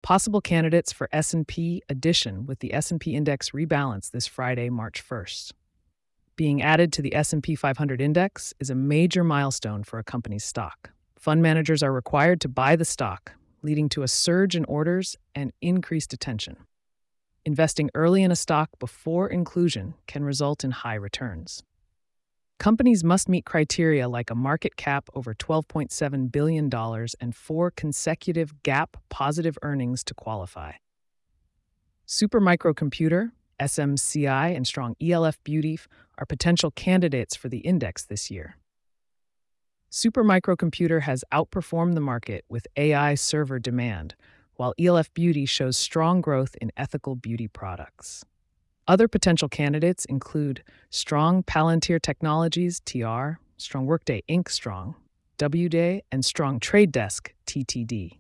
Possible candidates for S&P addition with the S&P index rebalance this Friday, March 1st. Being added to the S&P 500 index is a major milestone for a company's stock. Fund managers are required to buy the stock, leading to a surge in orders and increased attention. Investing early in a stock before inclusion can result in high returns. Companies must meet criteria like a market cap over $12.7 billion and 4 consecutive GAAP positive earnings to qualify. Supermicrocomputer, SMCI, and strong ELF Beauty are potential candidates for the index this year. Supermicrocomputer has outperformed the market with AI server demand, while ELF Beauty shows strong growth in ethical beauty products. Other potential candidates include strong Palantir Technologies, TR, strong Workday Inc., strong WDay, and strong Trade Desk, TTD.